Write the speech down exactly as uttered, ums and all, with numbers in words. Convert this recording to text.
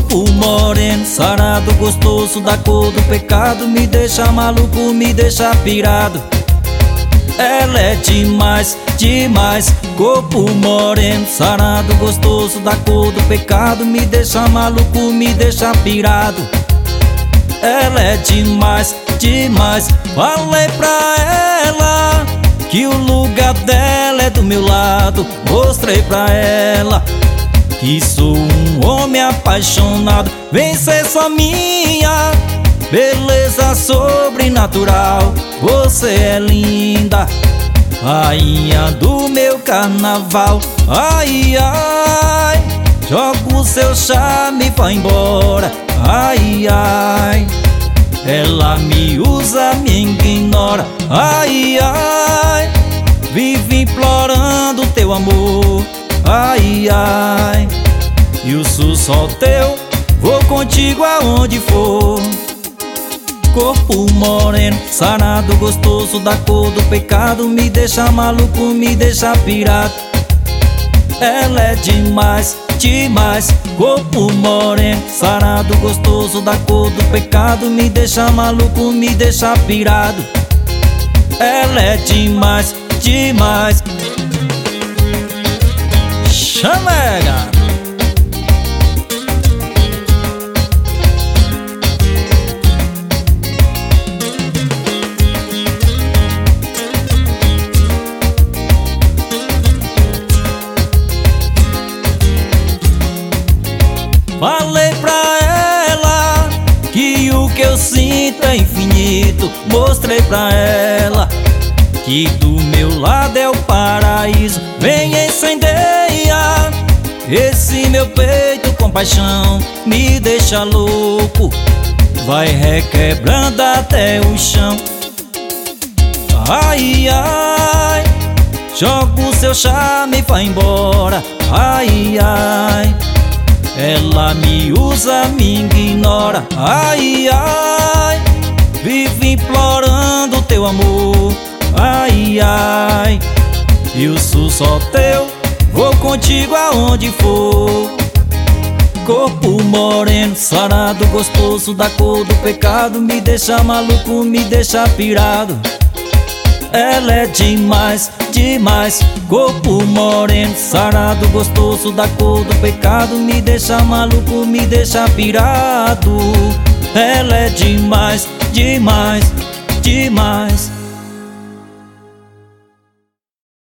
Corpo moreno, sarado, gostoso, da cor do pecado, me deixa maluco, me deixa pirado. Ela é demais, demais. Corpo moreno, sarado, gostoso, da cor do pecado, me deixa maluco, me deixa pirado. Ela é demais, demais. Falei pra ela que o lugar dela é do meu lado. Mostrei pra ela que sou um homem apaixonado. Vem ser só minha, beleza sobrenatural. Você é linda, rainha do meu carnaval. Ai, ai, joga o seu charme e vai embora. Ai, ai, ela me usa, me ignora. Ai, ai, vive implorando teu amor. Ai, ai, e o sul só teu, vou contigo aonde for. Corpo moreno, sarado, gostoso, da cor do pecado, me deixa maluco, me deixa pirado. Ela é demais, demais. Corpo moreno, sarado, gostoso, da cor do pecado, me deixa maluco, me deixa pirado. Ela é demais, demais. Chamega! Falei pra ela que o que eu sinto é infinito. Mostrei pra ela que do meu lado é o paraíso. Vem incendeia esse meu peito com paixão, me deixa louco, vai requebrando até o chão. Ai, ai, joga o seu charme e vai embora. Ai, ai, ela me usa, me ignora. Ai, ai, vive implorando teu amor. Ai, ai, e o sul só teu, vou contigo aonde for. Corpo moreno, sarado, gostoso, da cor do pecado, me deixa maluco, me deixa pirado. Ela é demais, demais. Corpo moreno, sarado, gostoso, da cor do pecado, me deixa maluco, me deixa pirado. Ela é demais, demais, demais.